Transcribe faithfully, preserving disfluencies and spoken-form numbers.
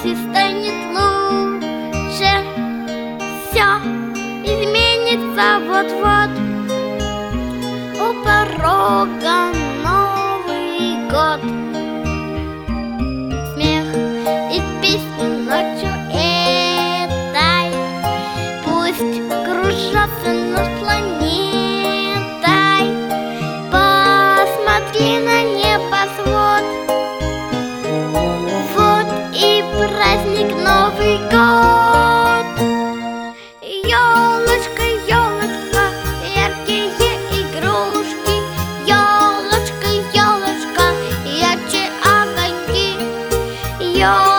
и станет лучше. Все изменится вот-вот. У порога Новый год. Смех и песни ночью этой пусть кружатся над планетой. Посмотри на небосвод. Вот и праздник Новый год. Ёлочка, ёлочка, яркие игрушки. Ёлочка, ёлочка, ярче огоньки. Ёлочка,